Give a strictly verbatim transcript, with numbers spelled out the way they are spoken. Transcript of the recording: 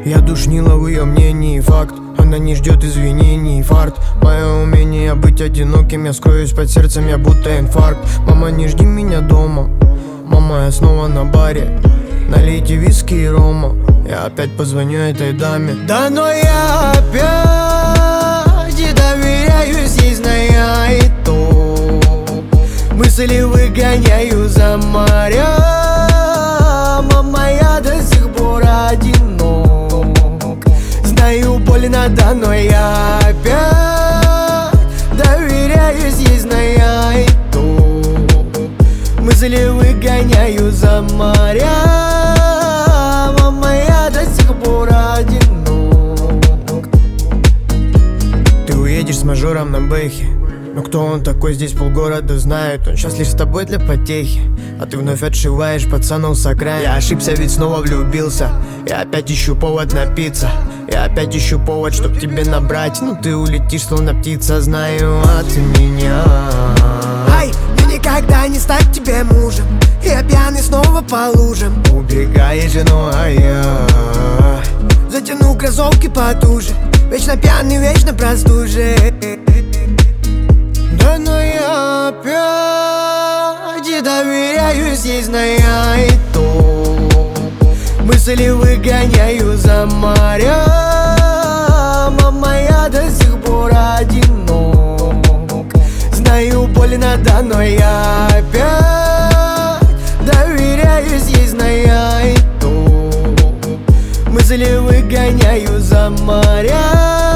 Я душнила в ее мнении, факт. Она не ждет извинений, фарт. Мое умение быть одиноким, я скроюсь под сердцем, я будто инфаркт. Мама, не жди меня дома, мама, я снова на баре. Налейте виски и рома, я опять позвоню этой даме. Да, но я опять и доверяюсь, ей зная и то. Мысли выгоняю за моря. Мама, я до сих пор одинок. Знаю, больно, да, но я опять доверяюсь, ей зная и то. Мысли выгоняю за моря. Мама, я до сих пор одинок. Ты уедешь с мажором на бэхе, но кто он такой, здесь полгорода знают. Он сейчас лишь с тобой для потехи, а ты вновь отшиваешь пацанов с окраин. Я ошибся, ведь снова влюбился. Я опять ищу повод напиться. Я опять ищу повод, чтоб тебе набрать. Ну ты улетишь, словно птица, знаю от меня. Ай, мне никогда не стать тебе мужем. Я пьяный снова по лужам. Убегаешь, ну а я затяну кроссовки потуже. Вечно пьяный, вечно простужен. Да, но я опять и доверяюсь, ей зная и то. Мысли выгоняю за моря. Мама, я до сих пор одинок. Знаю, больно, да, но я опять доверяюсь, ей зная и то. Мысли выгоняю за моря.